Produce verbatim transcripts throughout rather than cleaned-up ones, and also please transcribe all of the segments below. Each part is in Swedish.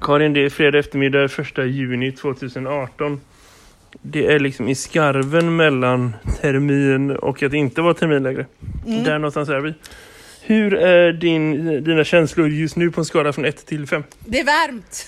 Karin, det är fredag eftermiddag första juni tjugoarton. Det är liksom i skarven mellan termin och att inte vara termin längre. Mm. Där någonstans är vi. Hur är din, dina känslor just nu på en skala från ett till fem? Det är varmt.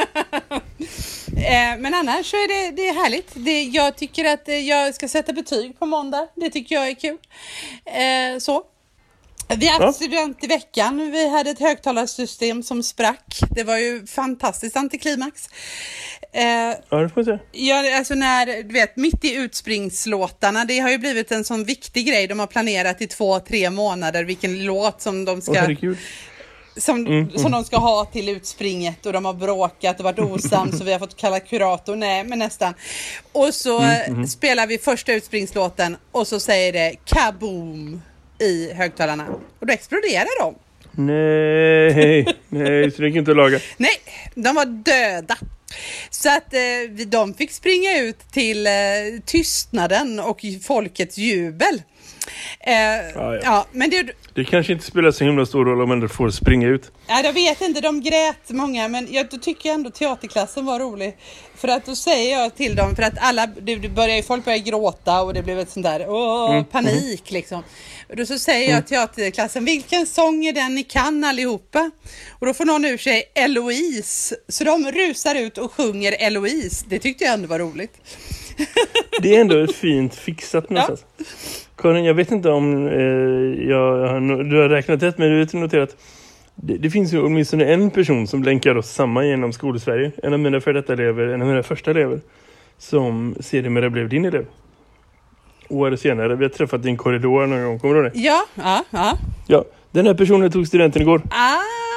eh, men annars så är det, det är härligt. Det, jag tycker att jag ska sätta betyg på måndag. Det tycker jag är kul. Eh, så. Vi har haft ja. student i veckan. Vi hade ett högtalarsystem som sprack. Det var ju fantastiskt antiklimax. Eh, ja, det får jag säga. Ja, alltså när, du vet, mitt i utspringslåtarna, det har ju blivit en sån viktig grej. De har planerat i två, tre månader vilken låt som de ska... Oh, som, mm, som mm. de ska ha till utspringet, och de har bråkat och varit osams så vi har fått kalla kurator. Nej, men nästan. Och så mm, mm. spelar vi första utspringslåten och så säger det kaboom i högtalarna. Och då exploderar de. Nej, nej, så det kan inte laga. Nej, de var döda. Så att eh, de fick springa ut till eh, tystnaden och folkets jubel. Eh, ja, ja. Ja, men det, det kanske inte spelar så himla stor roll om man får springa ut. Ja, jag vet inte, de grät många, men jag då tycker ändå teaterklassen var rolig. För att då säger jag till dem, för att alla, det, det börjar, folk börjar gråta och det blev ett sånt där åh, mm. panik liksom. Och då så säger jag till teaterklassen, vilken sång är den ni kan allihopa? Och då får någon ur sig Eloise. Så de rusar ut och sjunger Eloise. Det tyckte jag ändå var roligt. Det är ändå fint fixat någonstans. Ja. Karin, jag vet inte om eh, jag, du har räknat rätt, men du har noterat det, det finns ju åtminstone en person som länkar oss samman genom Skolsverige. En av mina för detta elever, en av mina första elever, som sedermera blev din elev. År senare, vi har träffat din korridor någon gång, kommer du ihåg det? Ja, ja, ja. Ja, den här personen tog studenten igår. Ah.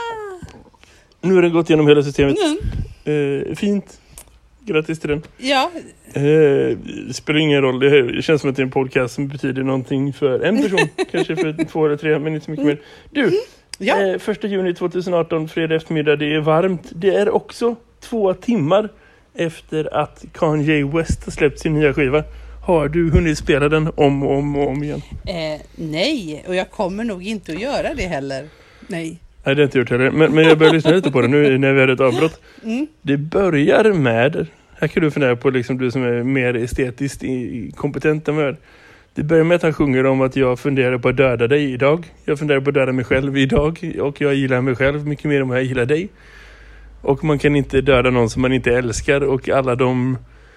Nu har den gått igenom hela systemet. Mm. Eh, fint. Grattis till den. Ja. Eh, det spelar ingen roll. Det känns som att det är en podcast som betyder någonting för en person. Kanske för två eller tre, men inte så mycket mer. Du, ja. eh, första juni tjugoarton, fredag eftermiddag. Det är varmt. Det är också två timmar efter att Kanye West har släppt sin nya skiva. Har du hunnit spela den om och om och om igen? Eh, nej, och jag kommer nog inte att göra det heller. Nej. Nej, det har jag inte gjort heller. Men, men jag börjar lyssna lite på det nu när vi har ett avbrott. Mm. Det börjar med... Här kan du fundera på, liksom, du som är mer estetiskt kompetent än vad. Det börjar med att han sjunger om att jag funderar på att döda dig idag. Jag funderar på att döda mig själv idag. Och jag gillar mig själv mycket mer än vad jag gillar dig. Och man kan inte döda någon som man inte älskar. Och alla de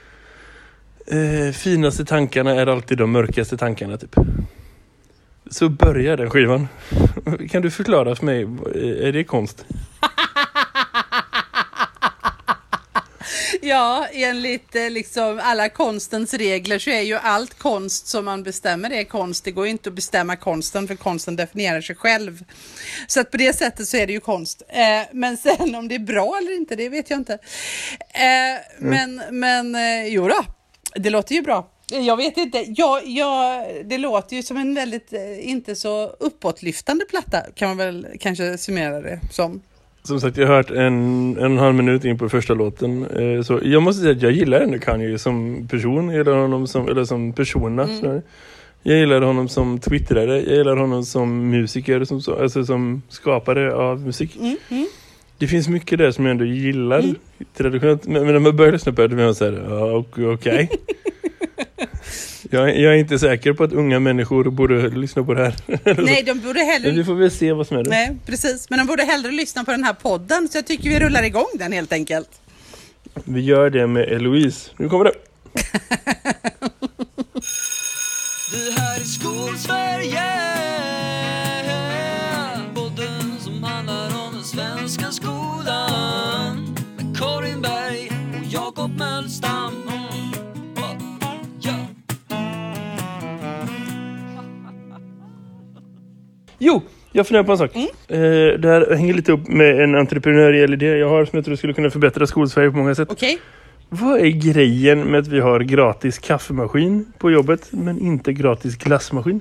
eh, finaste tankarna är alltid de mörkaste tankarna, typ. Så börjar den skivan. Kan du förklara för mig, är det konst? Ja, enligt liksom alla konstens regler så är ju allt konst som man bestämmer är konst. Det går ju inte att bestämma konsten, för konsten definierar sig själv. Så att på det sättet så är det ju konst. Eh, men sen om det är bra eller inte, det vet jag inte. Eh, men mm. men eh, jo då, det låter ju bra. Jag vet inte, jag, jag, det låter ju som en väldigt eh, inte så uppåtlyftande platta, kan man väl kanske summera det som. Som sagt, jag har hört en, en och en halv minut in på första låten. Eh, så jag måste säga att jag gillar ändå Kanye som person. Jag gillar honom som, eller som persona. Mm. Jag gillar honom som twittrare. Jag gillar honom som musiker. Som, alltså som skapare av musik. Mm. Mm. Det finns mycket där som jag ändå gillar. Mm. Traditionellt. Men, men när man börjar lyssna på det blir man så här, ja, okej. Okay. Jag, jag är inte säker på att unga människor borde lyssna på det här. Nej, de borde hellre... Men vi får väl se vad som är det. Nej, precis. Men de borde hellre lyssna på den här podden. Så jag tycker vi rullar igång den helt enkelt. Vi gör det med Eloise. Nu kommer det. Det här är Skolsverige, podden som handlar om den svenska skolan. Med Karin Berg och Jakob Mölstam. Jo, jag funderar på en sak. Mm. Eh, det här hänger lite upp med en entreprenöriell idé jag har som jag tror skulle kunna förbättra Skolsverige på många sätt. Okej. Okay. Vad är grejen med att vi har gratis kaffemaskin på jobbet men inte gratis glassmaskin?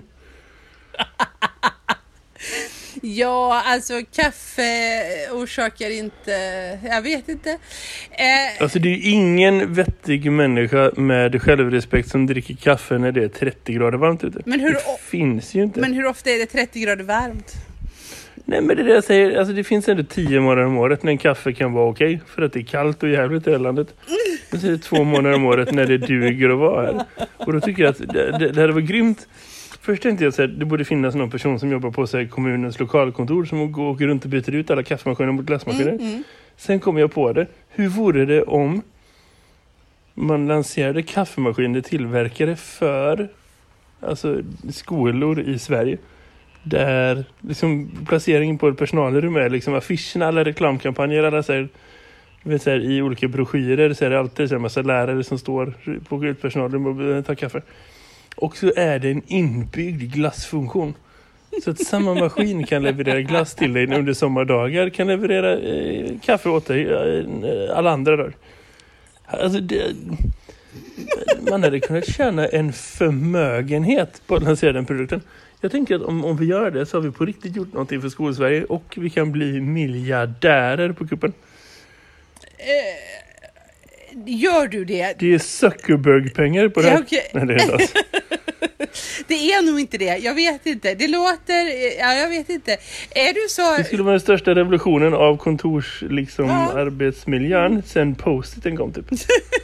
Ja, alltså kaffe orsakar inte, jag vet inte. Eh, alltså det är ju ingen vettig människa med självrespekt som dricker kaffe när det är trettio grader varmt ute. Men hur, det finns ju inte. Men hur ofta är det trettio grader varmt? Nej, men det är det jag säger. Alltså, det finns ändå tio månader om året när en kaffe kan vara okej. För att det är kallt och jävligt i det här landet. Men så är det två månader om året när det duger att vara här. Och då tycker jag att det, det, det hade varit grymt. Först tänkte jag att det borde finnas någon person som jobbar på sig, kommunens lokalkontor som går, åker runt och byter ut alla kaffemaskiner mot glassmaskiner. Mm, mm. Sen kom jag på det. Hur vore det om man lanserade kaffemaskiner tillverkare för alltså skolor i Sverige? Där liksom placeringen på ett personalrum är liksom affischerna, alla reklamkampanjer, alla så här, vet, så här, i olika broschyrer så är det alltid så här, en massa lärare som står på ett personalrum och tar kaffe. Och så är det en inbyggd glassfunktion. Så att samma maskin kan leverera glass till dig under sommardagar, kan leverera eh, kaffe åt dig eh, alla andra dagar. Alltså det, man hade kunnat tjäna en förmögenhet på att lansera den produkten. Jag tänker att om, om vi gör det så har vi på riktigt gjort någonting för Skolsverige och vi kan bli miljardärer på kuppen. Eh, gör du det? Det är Zuckerberg-pengar på det här. Ja, okay. Nej, det är inte alls. Det är nog inte det. Jag vet inte. Det låter... Ja, jag vet inte. Är du så... Det skulle vara den största revolutionen av kontors liksom, ja. arbetsmiljön sen Post-iten kom typ.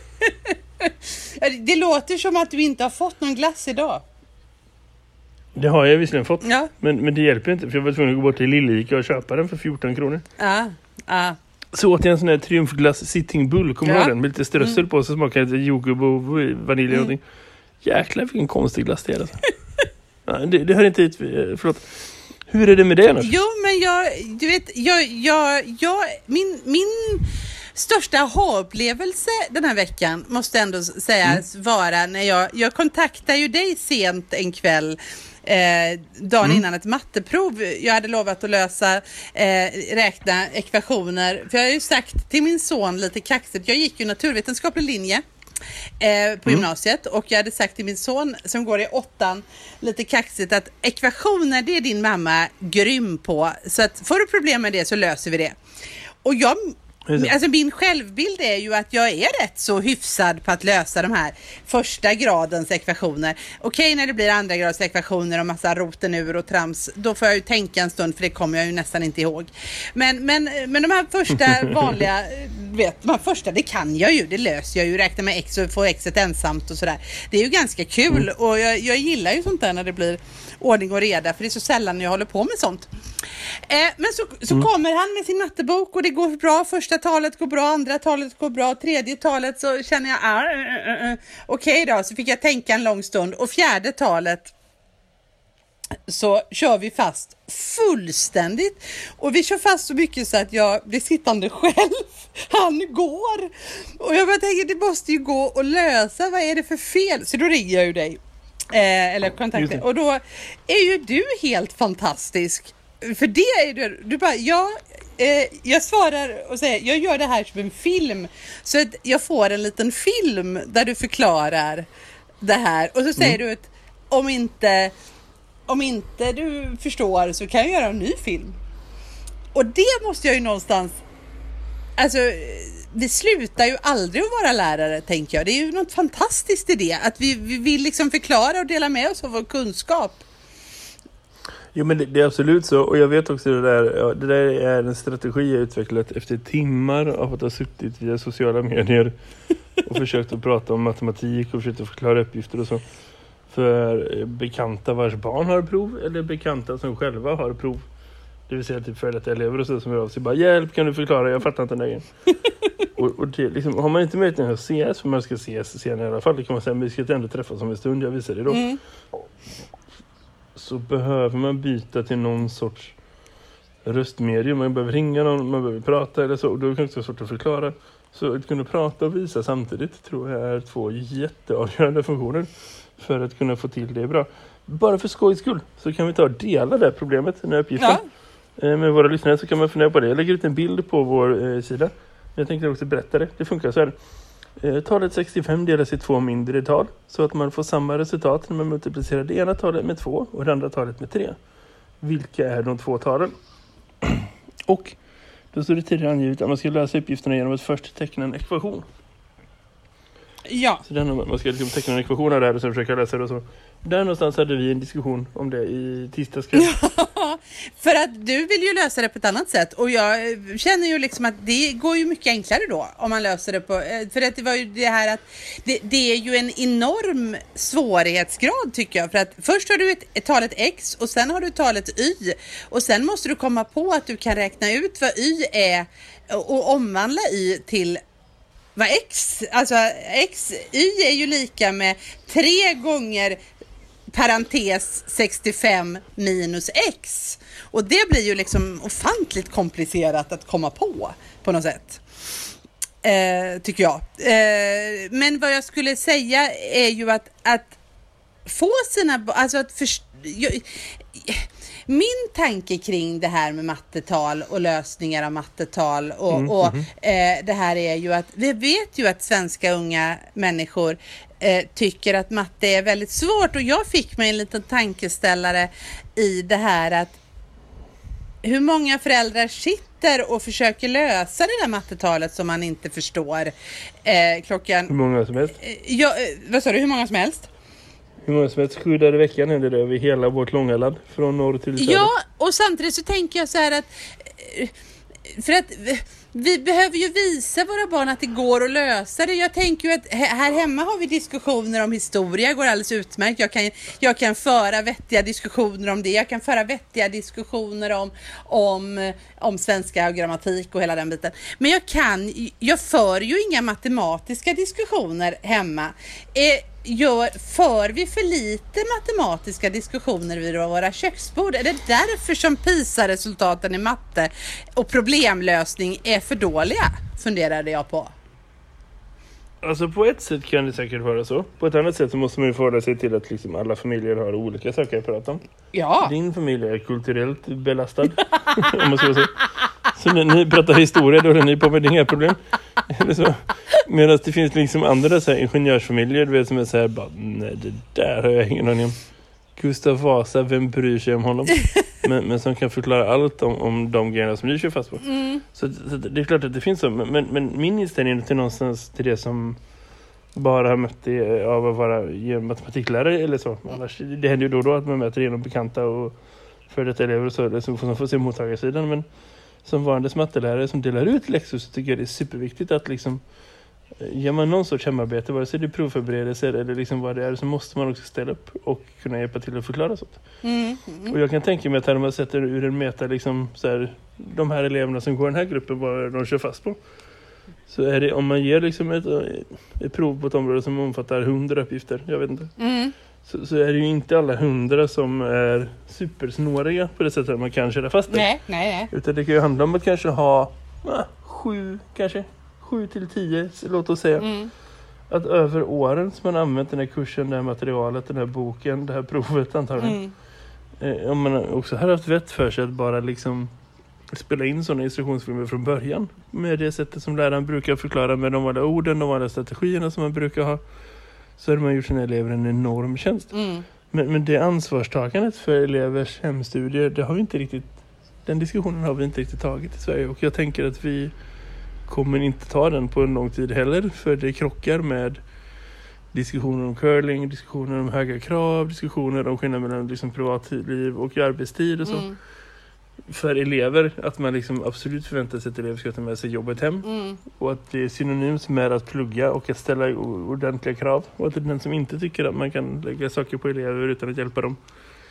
Det låter som att du inte har fått någon glass idag. Det har jag visserligen fått. Ja. Men, men det hjälper inte. För jag var tvungen att gå bort till Lillika och köpa den för fjorton kronor. Ja, ja. Så åt jag en sån här triumfglass Sitting Bull. Kommer du ja. ihåg den? Med lite strössel mm. på så smakar det jordgubb och vanilj och mm. någonting. Jäklar vilken konstig glass det är. Alltså. Ja, det, det hör inte hit. Förlåt. Hur är det med det nu? Jo, men jag... Du vet, jag... jag, jag min... min... största aha-upplevelse den här veckan måste ändå sägas mm. vara när jag, jag kontaktar ju dig sent en kväll eh, dagen mm. innan ett matteprov. Jag hade lovat att lösa eh, räkna ekvationer, för jag har ju sagt till min son lite kaxigt, jag gick ju naturvetenskaplig linje Eh, på mm. gymnasiet och jag hade sagt till min son som går i åttan lite kaxigt att ekvationer, det är din mamma grym på, så att får du problem med det så löser vi det. Och jag Alltså min självbild är ju att jag är rätt så hyfsad på att lösa de här första gradens ekvationer. Okej, när det blir andra gradens ekvationer och massa roten ur och trams, då får jag ju tänka en stund för det kommer jag ju nästan inte ihåg. Men, men, men de här första vanliga, vet, de här första, det kan jag ju, det löser jag ju, räkna med x och få xet ensamt och sådär. Det är ju ganska kul mm. och jag, jag gillar ju sånt där när det blir ordning och reda, för det är så sällan jag håller på med sånt. Eh, men så, så mm. kommer han med sin mattebok och det går bra. Första talet går bra, andra talet går bra, tredje talet så känner jag ah, uh, uh, uh. okej då, så fick jag tänka en lång stund. Och fjärde talet så kör vi fast fullständigt. Och vi kör fast så mycket så att jag blir sittande själv. Han går. Och jag bara tänker, det måste ju gå och lösa. Vad är det för fel? Så då ringer jag ju dig. Eh, eller kontakter. Och då är ju du helt fantastisk. För det är du, du bara, ja, eh, jag svarar och säger, jag gör det här som en film. Så att jag får en liten film där du förklarar det här. Och så säger mm. du att om inte, om inte du förstår så kan jag göra en ny film. Och det måste jag ju någonstans, alltså vi slutar ju aldrig att vara lärare, tänker jag. Det är ju något fantastiskt i det. Att vi, vi vill liksom förklara och dela med oss av vår kunskap. Jo, men det, det är absolut så. Och jag vet också det där, ja, det där är en strategi jag utvecklat efter timmar av att ha suttit via sociala medier och försökt att prata om matematik och försökt att förklara uppgifter och så. För bekanta vars barn har prov eller bekanta som själva har prov. Det vill säga typ för att elever och så som är av sig bara, hjälp, kan du förklara? Jag fattar inte den där och, och det, liksom, har man inte möjlighet att ses, för man ska ses senare i alla fall, det kan man säga, men vi ska ändå träffas om en stund, jag visar det då. Mm. Så behöver man byta till någon sorts röstmedium. Man behöver ringa någon, man behöver prata eller så. Och då är det också svårt att förklara. Så att kunna prata och visa samtidigt tror jag är två jätteavgörande funktioner för att kunna få till det bra. Bara för skojs skull så kan vi ta och dela det problemet, den här uppgiften. Ja. Med våra lyssnare så kan man fundera på det. Jag lägger ut en bild på vår eh, sida. Jag tänkte också berätta det. Det funkar så här. Eh, talet sextiofem delas i två mindre tal så att man får samma resultat när man multiplicerar det ena talet med två och det andra talet med tre. Vilka är de två talen? Och då står det tidigare angivet att man ska lösa uppgifterna genom att först teckna en ekvation. Ja. Så den, man ska liksom teckna en ekvation av det här och sen försöka läsa det och så. Där någonstans hade vi en diskussion om det i tisdagskväll. Ja, för att du vill ju lösa det på ett annat sätt. Och jag känner ju liksom att det går ju mycket enklare då. Om man löser det på... För att det var ju det här att... Det, det är ju en enorm svårighetsgrad tycker jag. För att först har du ett, ett talet X och sen har du talet Y. Och sen måste du komma på att du kan räkna ut vad Y är och omvandla Y till... vad X, alltså X, Y är ju lika med tre gånger parentes sextiofem minus X. Och det blir ju liksom ofantligt komplicerat att komma på, på något sätt. Eh, tycker jag. Eh, men vad jag skulle säga är ju att, att få sina, alltså att först, jag, min tanke kring det här med mattetal och lösningar av mattetal och, mm, och mm. Eh, det här är ju att vi vet ju att svenska unga människor eh, tycker att matte är väldigt svårt, och jag fick mig en liten tankeställare i det här att hur många föräldrar sitter och försöker lösa det där mattetalet som man inte förstår eh, klockan... Hur många som helst? Eh, ja, eh, vad sa du, hur många som helst? Hur många som helst sju dagar i veckan är det över hela vårt långa land från norr till söder. Ja, och samtidigt så tänker jag så här att för att vi behöver ju visa våra barn att det går att lösa det. Jag tänker ju att här hemma har vi diskussioner om historia, går alldeles utmärkt. Jag kan, jag kan föra vettiga diskussioner om det. Jag kan föra vettiga diskussioner om, om, om svenska och grammatik och hela den biten. Men jag kan, jag för ju inga matematiska diskussioner hemma. Eh, Gör, för vi för lite matematiska diskussioner vid våra köksbord? Är det därför som PISA-resultaten i matte och problemlösning är för dåliga? Funderade jag på. Alltså på ett sätt kan det säkert vara så. På ett annat sätt så måste man ju förhålla sig till att liksom alla familjer har olika saker att prata om. Ja. Din familj är kulturellt belastad. Om man ska säga. Så när ni pratar historia, då är ni på med inga problem. Eller så. Medan det finns liksom andra så här, ingenjörsfamiljer, du vet, som är så här, bara, nej, det där har jag ingen aning om. Gustav Vasa, vem bryr sig om honom? Men, men som kan förklara allt om, om de grejerna som ni kör fast på. Mm. Så, så det är klart att det finns så. Men, men min inställning är till någonstans till det som bara har mött det av att vara matematiklärare eller så. Annars, det händer ju då och då att man möter genom bekanta och för detta elever och så, eller så som får se mottagarsidan. Men som varandes mattelärare som delar ut läxor så tycker jag det är superviktigt att liksom ger man någon sorts hemarbete, vare sig det är provförberedelser eller liksom vad det är, så måste man också ställa upp och kunna hjälpa till att förklara sånt. Mm, mm. Och jag kan tänka mig att här man sätter ur en meta liksom så här, de här eleverna som går den här gruppen, vad de kör fast på. Så är det, om man ger liksom ett, ett prov på ett område som omfattar hundra uppgifter, jag vet inte. Mm. Så, så är det ju inte alla hundra som är supersnåriga på det sättet att man kan köra fast det. Nej, nej, nej. Utan det kan ju handla om att kanske ha ah, sju kanske. Sju till tio, låt oss säga. Mm. Att över åren som man har använt den här kursen, det här materialet, den här boken, det här provet antagligen. Mm. Eh, om man också har haft vett för sig att bara liksom spela in sådana instruktionsfilmer från början. Med det sättet som läraren brukar förklara med de alla orden, de alla strategierna som man brukar ha. Så har man gjort sina elever en enorm tjänst. Mm. Men, men det ansvarstagandet för elevers hemstudier, det har vi inte riktigt, den diskussionen har vi inte riktigt tagit i Sverige. Och jag tänker att vi kommer inte ta den på en lång tid heller, för det krockar med diskussioner om curling, diskussioner om höga krav, diskussioner om skillnaden mellan liksom privatliv och arbetstid och så. Mm. För elever, att man liksom absolut förväntar sig att elever ska ta med sig jobbet hem. Mm. Och att det är synonymt med att plugga och att ställa ordentliga krav. Och att den som inte tycker att man kan lägga saker på elever utan att hjälpa dem,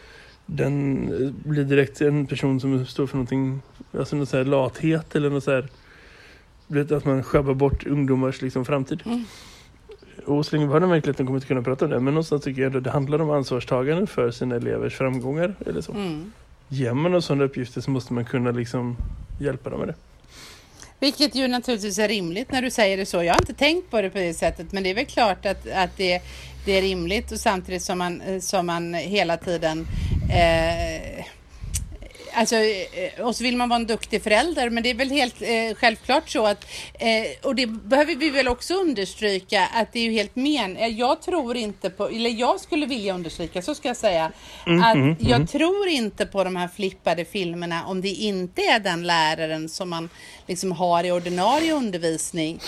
den blir direkt en person som står för någonting, alltså någon så här lathet eller något så här, att man skabbar bort ungdomars liksom framtid. Mm. Och så länge vi har den verkligheten kommer inte kunna prata om det. Men någonstans tycker jag att det handlar om ansvarstagande för sina elevers framgångar eller så. Mm. Ger man oss sådana uppgifter så måste man kunna liksom hjälpa dem med det. Vilket ju naturligtvis är rimligt när du säger det så. Jag har inte tänkt på det på det sättet, men det är väl klart att, att det, det är rimligt, och samtidigt som man, som man hela tiden eh, alltså, och så vill man vara en duktig förälder, men det är väl helt eh, självklart så att, eh, och det behöver vi väl också understryka, att det är ju helt men, jag tror inte på, eller jag skulle vilja understryka, så ska jag säga, mm, att mm, jag mm. tror inte på de här flippade filmerna om det inte är den läraren som man liksom har i ordinarie undervisning.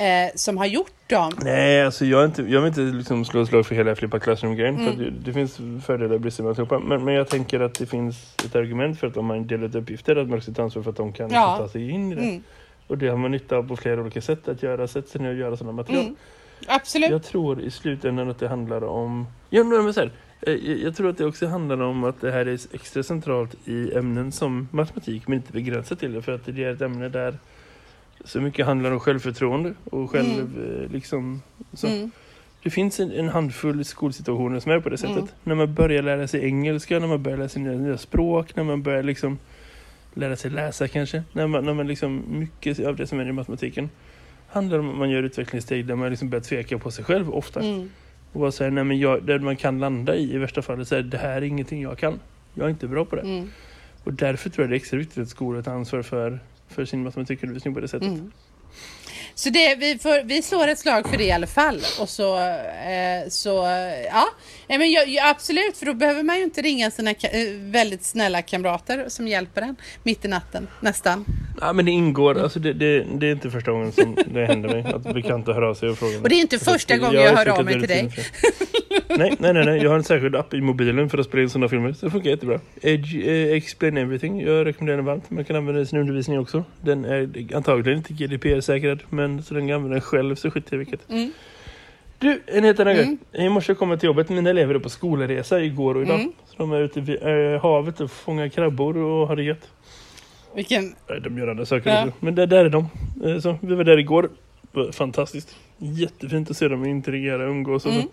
eh, som har gjort dem. Nej, alltså jag, är inte, jag vill inte liksom slå slag för hela Flippa Classroom-grejen. Mm. För det, det finns fördelar och brister med alltihopa. Men, men jag tänker att det finns ett argument för att om man delar ut uppgifter att man också tar ansvar för att de kan Ja. ta sig in i det. Mm. Och det har man nytta av på flera olika sätt att göra. Sätt sig ner och göra sådana material. Mm. Absolut. Jag tror i slutändan att det handlar om... Ja, men så här, jag, jag tror att det också handlar om att det här är extra centralt i ämnen som matematik, men inte begränsat till det. För att det är ett ämne där så mycket handlar om självförtroende och själv mm. liksom... Så. Mm. Det finns en, en handfull skolsituationer som är på det sättet. Mm. När man börjar lära sig engelska, när man börjar lära sig nya, nya språk, när man börjar liksom lära sig läsa kanske. När man, när man liksom, mycket av det som är i matematiken handlar om att man gör utvecklingssteg där man liksom börjar tveka på sig själv ofta. Mm. Och bara säga, nej men jag, där man kan landa i, i värsta fall, säga det här är ingenting jag kan. Jag är inte bra på det. Mm. Och därför tror jag det är extra viktigt att skolan tar ansvar för, för sin matematikundervisning på det sättet. Mm. Så det, vi, får, vi slår ett slag för det i alla fall. Och så, eh, så ja. Men jag, jag, absolut, för då behöver man ju inte ringa sina eh, väldigt snälla kamrater som hjälper en mitt i natten, nästan. Ja, men det ingår, alltså det, det, det är inte första gången som det händer mig att bekanta hör av sig och frågar. Och det är inte första gången jag, jag hör av mig till dig. nej, nej, nej, nej, jag har en särskild app i mobilen för att spela in sådana filmer, så det funkar jättebra. Edge, eh, Explain Everything, jag rekommenderar den varmt. Man kan använda den i sin undervisning också. Den är antagligen inte G D P R-säkrad, men så den kan använda den själv, så skiter jag vilket. Mm. Du, en helt annan mm. grej. I morse kom jag till jobbet, mina elever är på skolresa igår och idag. Mm. Så de är ute vid äh, havet och fångar krabbor och har det gött. Vilken... De gör andra saker ja. Men där, där är de. Så, vi var där igår. Fantastiskt. Jättefint att se dem interagera och umgås. Och, mm.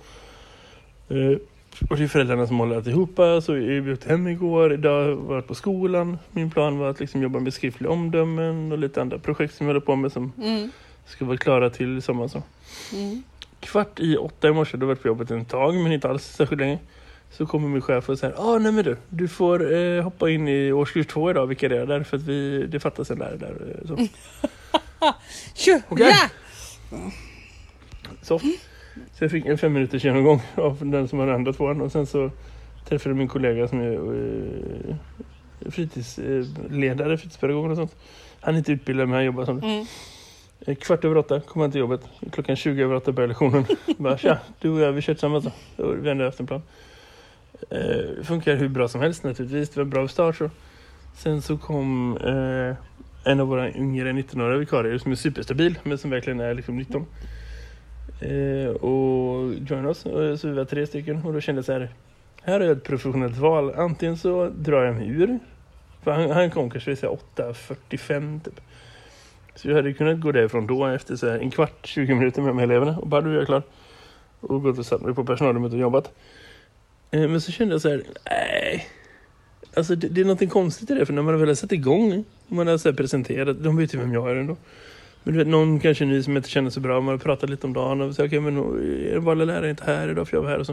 uh, och det är föräldrarna som håller alltihop. Så är vi ute hem igår. Idag har jag varit på skolan. Min plan var att liksom jobba med skriftliga omdömen och lite andra projekt som jag håller på med som mm. ska vara klara till sommar. Så. Mm. Kvart i åtta i morse, då har jag varit på jobbet en tag, men inte alls särskilt länge. Så kommer min chef och säger, ah, nej men du, du får eh, hoppa in i årskurs två idag, vilka det är där, för att vi, det fattas en lärare där. Så. Okej. Okay. Yeah. Så. så jag fick en fem minuters genomgång av den som har andra tvåan, och sen så träffade min kollega som är eh, fritidsledare, fritidspedagog och sånt. Han är inte utbildad, men han jobbar som det. Mm. Kvart över åtta kom han till jobbet. Klockan tjugo över åtta började lektionen. Bara, tja, du och jag, vi kört samma så. Vi ändå efter en plan. Eh, funkar hur bra som helst naturligtvis. Det var en bra start så. Sen så kom eh, en av våra yngre nitton-åriga vikarier som är superstabil, men som verkligen är liksom nitton. Eh, och joinade oss. Så vi var tre stycken. Och då kände jag så här, här är ett professionellt val. Antingen så drar jag mig ur. För han, han kom kanske säga åtta fyrtiofem typ. Så jag hade kunnat gå därifrån då efter så här en kvart, tjugo minuter med de här eleverna. Och bara, du är jag klar. Och gått och satt mig på personalrummet och jobbat. Eh, men så kände jag så här, nej. Alltså det, det är något konstigt i det. För när man har väl satt igång, man har så här presenterat, de vet ju vem jag är ändå. Men du vet, någon kanske ny som inte känner så bra. Man har pratat lite om dagen och så okej, okay, men är det vanliga lärare inte här idag för jag var här och så.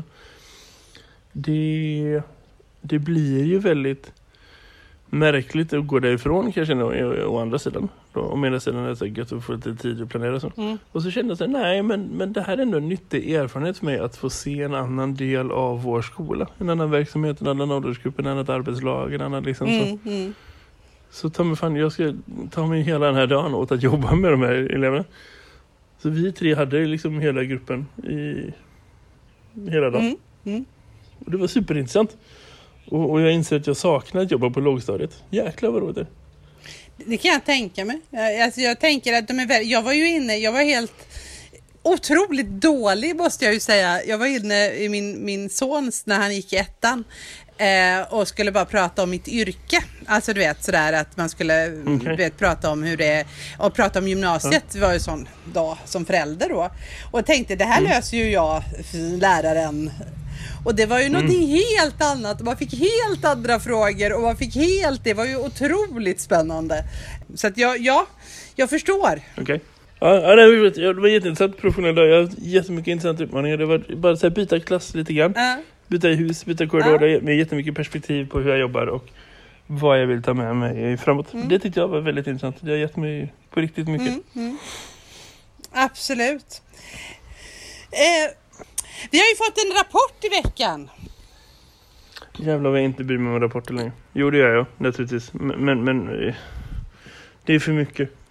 Det, det blir ju väldigt märkligt att gå därifrån kanske å andra sidan. Å ena sidan är det så gött att få lite tid att planera så. Mm. Och så kände jag så här, nej men, men det här är ändå en nyttig erfarenhet för mig att få se en annan del av vår skola. En annan verksamhet, en annan åldersgrupp, en annat arbetslag, en annan liksom mm, så. Mm. Så ta mig fan, jag ska ta mig hela den här dagen åt att jobba med de här eleverna. Så vi tre hade liksom hela gruppen i hela dagen. Mm, mm. Och det var superintressant. Och, och jag inser att jag saknar att jobba på lågstadiet. Jäklar vad roligt det. Det kan jag tänka mig. Alltså jag tänker att de är väldigt, jag var ju inne, jag var helt otroligt dålig måste jag ju säga. Jag var inne i min, min sons när han gick i ettan eh, och skulle bara prata om mitt yrke. Alltså du vet sådär att man skulle okay. vet, prata om hur det är och prata om gymnasiet. Det ja. var ju sån dag som förälder då. Och jag tänkte det här mm. löser ju jag läraren. Och det var ju mm. något helt annat. Man fick helt andra frågor och man fick helt, det var ju otroligt spännande. Så att jag, ja, jag förstår. Okej. Okay. Ja, det var, det var jätteintressant professionell dag. Jag har jättemycket intressanta utmaningar. Det var bara så här, byta klass lite grann. Uh. Byta i hus, byta korridor. Uh. Med jättemycket perspektiv på hur jag jobbar och vad jag vill ta med mig framåt. Mm. Det tyckte jag var väldigt intressant. Det har gett mig på riktigt mycket. Mm, mm. Absolut. Eh, vi har ju fått en rapport i veckan. Jävlar vad jag inte bryr mig om rapporter längre. Jo, det gör jag naturligtvis. Men, men, men det är för mycket.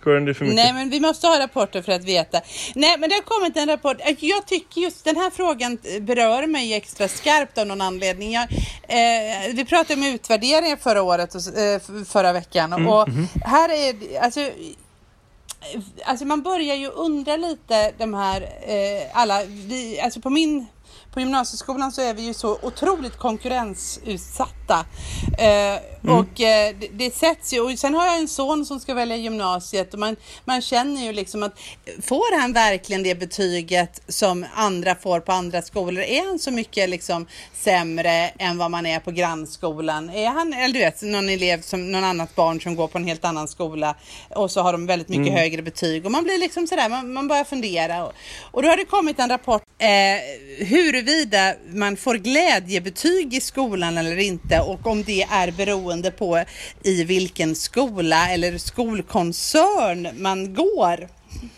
Karin, det är för mycket. Nej, men vi måste ha rapporter för att veta. Nej, men det har kommit en rapport. Jag tycker just den här frågan berör mig extra skarpt av någon anledning. Jag, eh, vi pratade om utvärderingar förra året och eh, förra veckan. Mm, och mm. här är alltså... Alltså man börjar ju undra lite de här eh, alla vi, alltså på min på gymnasieskolan så är vi ju så otroligt konkurrensutsatta eh, mm. och eh, det, det sätts ju, och sen har jag en son som ska välja gymnasiet och man, man känner ju liksom att får han verkligen det betyget som andra får på andra skolor? Är han så mycket liksom sämre än vad man är på grannskolan? Är han, eller du vet, någon elev som någon annat barn som går på en helt annan skola och så har de väldigt mycket mm. högre betyg och man blir liksom sådär, man, man börjar fundera och, och då har det kommit en rapport eh, huruvida man får glädjebetyg i skolan eller inte och om det är beroende på i vilken skola eller skolkoncern man går.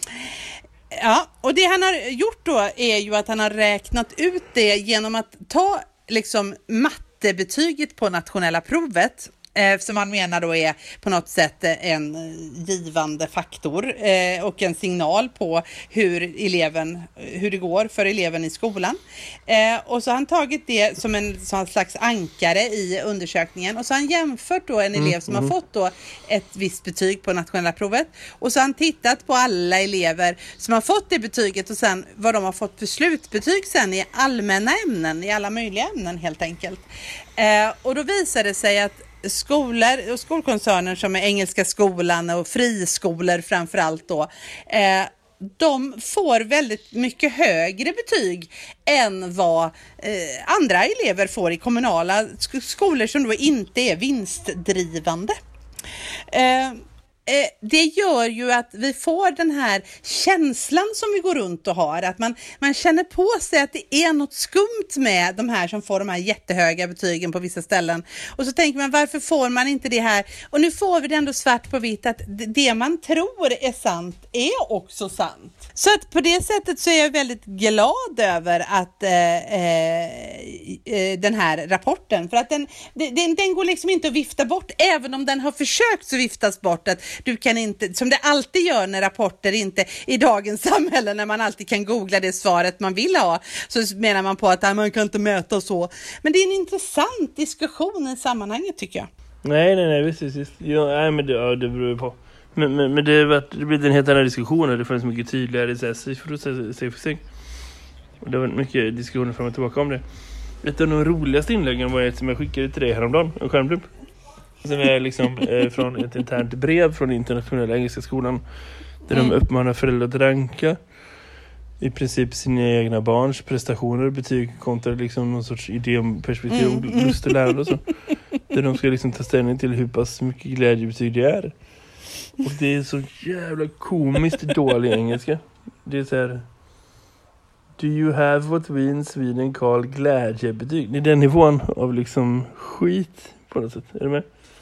Ja, och det han har gjort då är ju att han har räknat ut det genom att ta liksom mattebetyget på nationella provet, eh, som man menar då är på något sätt en givande faktor eh, och en signal på hur eleven, hur det går för eleven i skolan. Eh, och så har han tagit det som en sån slags ankare i undersökningen och så har han jämfört då en elev mm, som mm. har fått då ett visst betyg på nationella provet och så har han tittat på alla elever som har fått det betyget och sen vad de har fått för slutbetyg sen i allmänna ämnen, i alla möjliga ämnen helt enkelt. Eh, och då visar det sig att skolor och skolkoncerner som är Engelska skolan och friskolor framförallt då, eh, de får väldigt mycket högre betyg än vad eh, andra elever får i kommunala sk- skolor som då inte är vinstdrivande. Eh, Det gör ju att vi får den här känslan som vi går runt och har. Att man, man känner på sig att det är något skumt med de här som får de här jättehöga betygen på vissa ställen. Och så tänker man, varför får man inte det här? Och nu får vi det ändå svart på vitt att det man tror är sant är också sant. Så att på det sättet så är jag väldigt glad över att eh, eh, den här rapporten. För att den, den, den går liksom inte att vifta bort, även om den har försökt så viftas bort att du kan inte, som det alltid gör när rapporter inte i dagens samhälle, när man alltid kan googla det svaret man vill ha, så menar man på att ah, man kan inte mäta så. Men det är en intressant diskussion i sammanhanget tycker jag. Nej, nej, nej, visst, visst. Ja, nej, men det, ja, det beror på. Men, men, men det har varit, det blivit en helt annan diskussion. Det fanns mycket tydligare så här, siffror och steg för steg. Och det var mycket diskussioner fram och tillbaka om det. Ett av de roligaste inläggen var ett som jag skickade till dig häromdagen, en skärmdump. Som är liksom eh, från ett internt brev från Internationella Engelska skolan. Där mm. de uppmanar föräldrar att ranka i princip sina egna barns prestationer, betyg kontra liksom någon sorts idé om perspektiv och mm. lust och lärande och så. Där de ska liksom ta ställning till hur pass mycket glädjebetyg det är. Och det är så jävla komiskt dålig engelska. Det är så här: do you have what we in Sweden call glädjebetyg? Det är den nivån av liksom skit på något sätt. Är du med?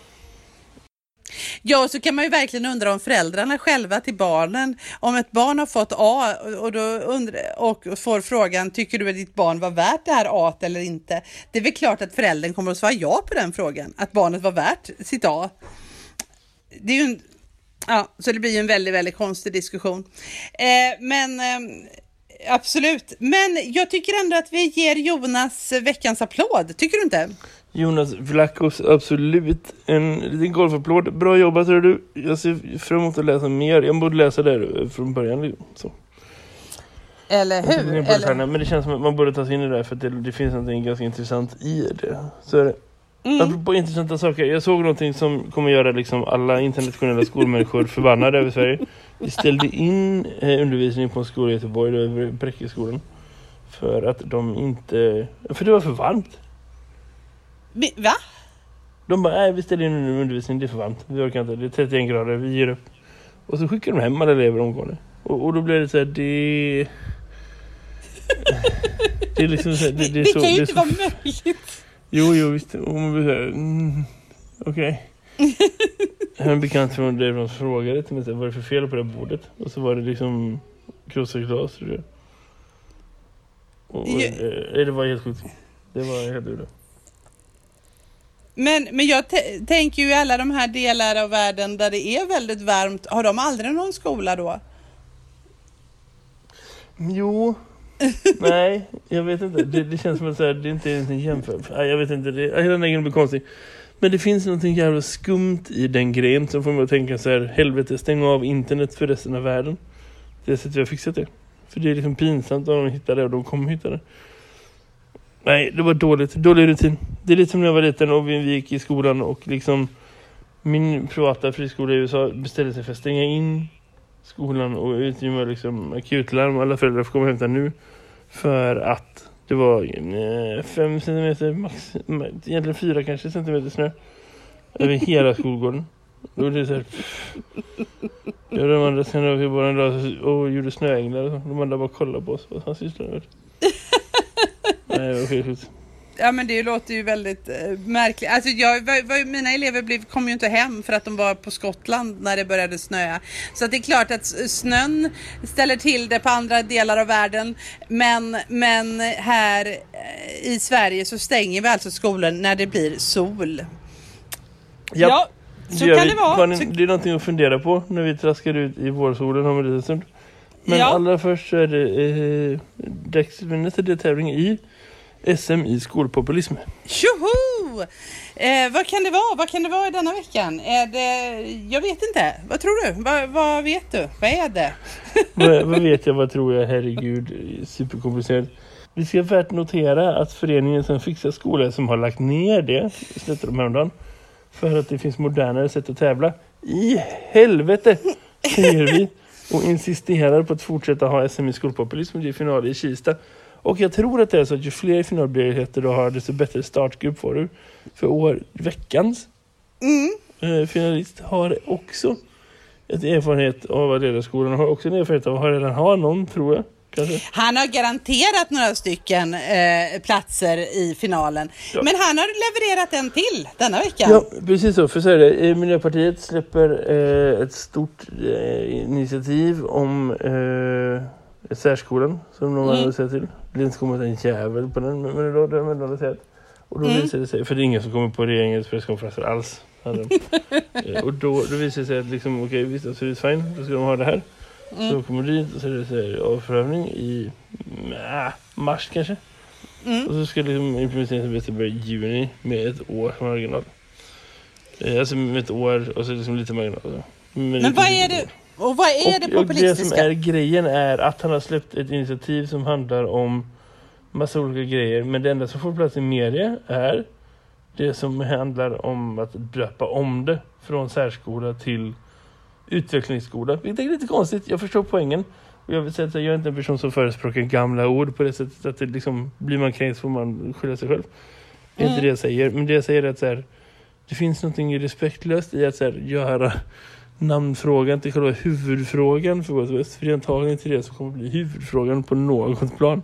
Ja, så kan man ju verkligen undra om föräldrarna själva till barnen, om ett barn har fått A och, då undrar, och får frågan, tycker du att ditt barn var värt det här A eller inte? Det är väl klart att föräldern kommer att svara ja på den frågan, att barnet var värt sitt A. Det är ju en, ja, så det blir ju en väldigt, väldigt konstig diskussion. Eh, men eh, absolut. Men jag tycker ändå att vi ger Jonas veckans applåd, tycker du inte? Jonas Vlachos, absolut. En liten golfapplåd. Bra jobbat, hör du. Jag ser fram emot att läsa mer. Jag borde läsa det från början. Så. Eller hur? Eller... Men det känns som att man borde ta sig in i det där, för att det, det finns något ganska intressant i det. Så är det. Mm. Apropå intressanta saker. Jag såg någonting som kommer göra liksom alla internationella skolmänniskor förbannade över Sverige. Vi ställde in eh, undervisning på en skola i Göteborg, då, över Bräckeskolan. För att de inte... För det var för varmt. Va? De bara, nej, vi ställer in en undervisning, det är för varmt. Vi orkar inte, det är trettioen grader, vi ger upp. Och så skickar de hem alla elever omgående. Och, och då blir det så här, det... det är liksom så här, det, det är det så... kan ju det inte så... vara möjligt. Jo, jo, visst. Och man blir så här, mm, okej. Okay. Jag har en bekant från det de frågade till mig, vad är det för fel på det bordet? Och så var det liksom krossade glas, tror jag. Och, och, det, det var helt sjukt. Det var helt ur. Men, men jag t- tänker ju alla de här delar av världen där det är väldigt varmt. Har de aldrig någon skola då? Jo. Nej, jag vet inte. Det, det känns som att så här, det inte är en jämförelse. Nej, jag vet inte. Det, hela den blir konstig. Men det finns något jävla skumt i den grejen som får mig att tänka så här: helvete, stäng av internet för resten av världen. Det är så att vi har fixat det. För det är liksom pinsamt om de hittar det och de kommer hitta det. Nej, det var dåligt. Dålig rutin. Det är lite som när jag var liten och vi gick i skolan och liksom min privata friskola i U S A beställde sig för att stänga in skolan och utrymma liksom akutlarm. Alla föräldrar får komma och hämta nu. För att det var eh, fem centimeter max, egentligen fyra kanske centimeter snö över hela skolgården. Då är det så här. Jag de andra sen över bara en dag och gjorde snöänglar och så. De andra bara kollade på oss. Vad han sysslar med. Nej, det var skit. Ja, men det låter ju väldigt eh, märkligt. Alltså jag, var, var, mina elever blev, kom ju inte hem för att de var på Skottland när det började snöa. Så att det är klart att snön ställer till det på andra delar av världen. Men, men här eh, i Sverige så stänger vi alltså skolan när det blir sol. Ja, ja så det kan vi, det vara. Ni, det är någonting att fundera på när vi traskar ut i vårsolen om en liten stund. Men ja. allra först så är det eh, dags för nästa deltävling i S M i skolpopulism. Tjoho! Eh, vad kan det vara? Vad kan det vara i denna veckan? Är det... Jag vet inte. Vad tror du? Va, vad vet du? Vad är det? vad, vad vet jag? Vad tror jag? Herregud, superkomplicerat. Vi ska värt notera att föreningen som fixar skolan som har lagt ner det slutar de häromdagen för att det finns modernare sätt att tävla. I helvete, säger vi. Och insisterar på att fortsätta ha S M i skolpopulism. Det är final i Kista. Och jag tror att det är så att ju fler finalbiljetter du har, desto bättre startgrupp får du. För år, veckans mm. eh, finalist har också ett erfarenhet av att leda skolan. Har också en erfarenhet av att redan ha någon, tror jag. Kanske. Han har garanterat några stycken eh, platser i finalen. Ja. Men han har levererat en till denna vecka. Ja, precis så. För så är det. Miljöpartiet släpper eh, ett stort eh, initiativ om eh, särskolan som de mm. har sett till. Det är inte kommit en jävel på den, men då det är det sett. Och då mm. visar det sig, för det är ingen som kommer på regeringens presskonferenser alls. eh, och då, då visar det sig att liksom, okej, okay, visst, så är det fine, då ska de ha det här. Mm. Så kommer det dit och så är det så här, avprövning i äh, mars kanske. Mm. Och så ska liksom implementeringsarbetet börja i juni med ett år som original. Eh, alltså med ett år och så liksom lite marginal. Men, Men vad är det? Och vad är och, det populistiska? Och det som är grejen är att han har släppt ett initiativ som handlar om massa olika grejer. Men det enda som får plats i media är det som handlar om att döpa om det från särskola till utvecklingsskola. Det är lite konstigt, jag förstår poängen. Och jag vill säga att jag är inte en person som förespråkar gamla ord på det sättet att det liksom, blir man kränkt får man skylla sig själv. Det är mm. inte det jag säger. Men det jag säger är att så här, det finns något respektlöst i att så här, göra namnfrågan till själva huvudfrågan för vårt väst. För det är antagligen till det som kommer bli huvudfrågan på något plan.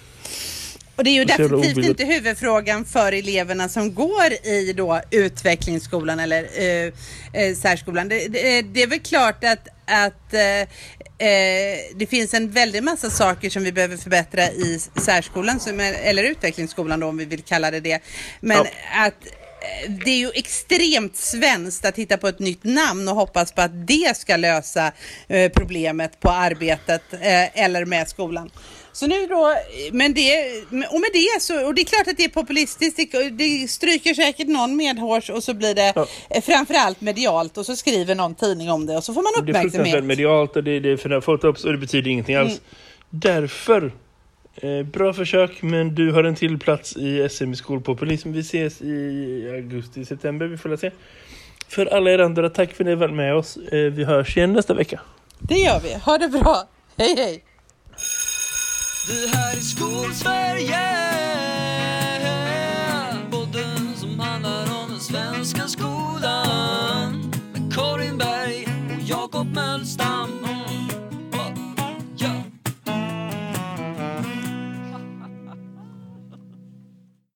Och det är ju definitivt inte huvudfrågan för eleverna som går i då utvecklingsskolan eller eh, eh, särskolan. Det, det, det är väl klart att, att eh, eh, det finns en väldigt massa saker som vi behöver förbättra i särskolan som, eller utvecklingsskolan då, om vi vill kalla det det. Men ja. att det är ju extremt svenskt att hitta på ett nytt namn och hoppas på att det ska lösa eh, problemet på arbetet eh, eller med skolan. Så nu då, men det, och med det så, och det är klart att det är populistiskt, det, det stryker säkert någon medhårs och så blir det ja. framförallt medialt och så skriver någon tidning om det och så får man uppmärksamhet. Det är fruktansvärt medialt och det, det är för det fått upp och det betyder ingenting alls. Mm. Därför, eh, bra försök, men du har en till plats i S M i skolpopulism. Vi ses i augusti, september, vi får se. För alla er andra, tack för att ni var med oss. Eh, vi hörs igen nästa vecka. Det gör vi, ha det bra. Hej hej. Det här är Skolsverige.